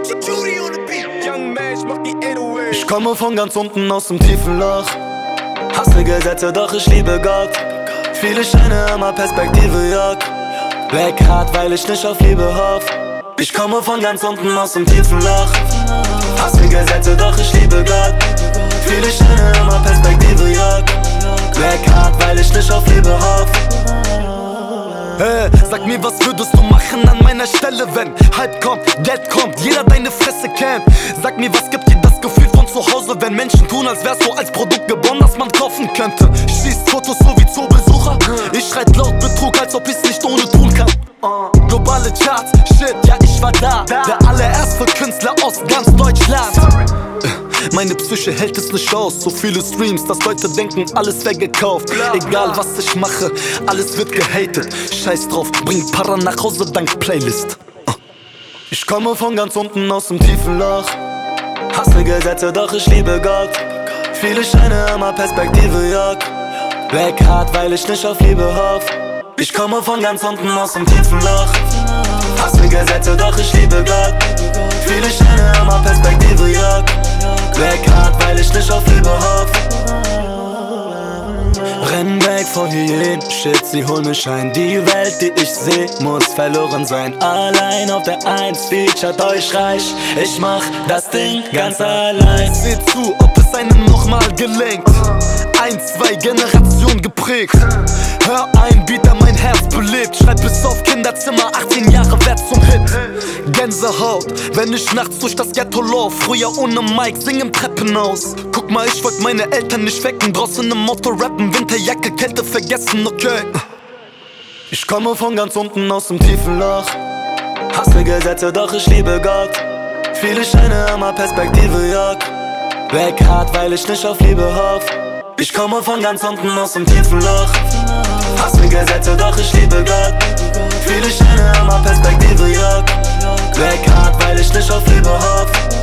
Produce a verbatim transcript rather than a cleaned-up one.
Ich komme von ganz unten aus dem tiefen Loch. Hasse Gesetze, doch ich liebe Gott. Viele Scheine, immer Perspektive, Jörg. Black hart, weil ich nicht auf Liebe hoff. Ich komme von ganz unten aus dem tiefen Loch. Hasse Gesetze, doch ich liebe Gott. Viele Scheine, immer Perspektive, Jörg. Black hart, weil ich nicht auf Liebe hoff. Hey, sag mir, was würdest du machen an meiner Stelle, wenn Hype kommt, Geld kommt, jeder deine Fresse kennt. Sag mir, was gibt dir das Gefühl von zu Hause, wenn Menschen tun, als wärst du als Produkt geboren, das man kaufen könnte. Schießt Fotos so wie Zoobesucher. Ich schreit laut Betrug, als ob ich's nicht ohne tun kann. Globale Charts, shit, ja ich war da. Der allererste Künstler aus ganz Deutschland. Meine Psyche hält es nicht aus, so viele Streams, dass Leute denken, alles wär gekauft. Egal was ich mache, alles wird gehatet. Scheiß drauf, bring Para nach Hause dank Playlist. Ich komme von ganz unten aus dem tiefen Loch. Hasse Gesetze, doch ich liebe Gott. Viele Scheine, immer Perspektive, Jörg. Black hart, weil ich nicht auf Liebe hoff. Ich komme von ganz unten aus dem tiefen Loch. Hasse Gesetze, doch ich liebe Gott. Viele Scheine, immer Perspektive, Jörg. Black hart, weil ich nicht auf Liebe hoff. Renn weg vor Hyänen, shit, sie holen mich ein. Die Welt, die ich seh, muss verloren sein. Allein auf der Eins, featured euch reich. Ich mach das Ding ganz allein. Seht zu, ob es einem nochmal gelingt. Ein, zwei Generationen geprägt. Hör ein Beat, der mein Herz belebt. Schreib bis auf Kinderzimmer, achtzehn Jahre wert zum Hit. Gänsehaut, wenn ich nachts durch das Ghetto lauf. Früher ohne Mic, sing im Treppenhaus. Guck mal, ich wollt meine Eltern nicht wecken. Draußen im Auto rappen, Winterjacke, Kälte vergessen, okay. Ich komme von ganz unten aus dem tiefen Loch. Hasse Gesetze, doch ich liebe Gott. Viele Scheine, immer Perspektive, Jörg. Black hart, weil ich nicht auf Liebe hoff. Ich komme von ganz unten aus dem tiefen Loch. Hasse Gesetze, doch ich liebe Gott. Viele Scheine, immer Perspektive, Jörg. Black hart, weil ich nicht auf Liebe hoff.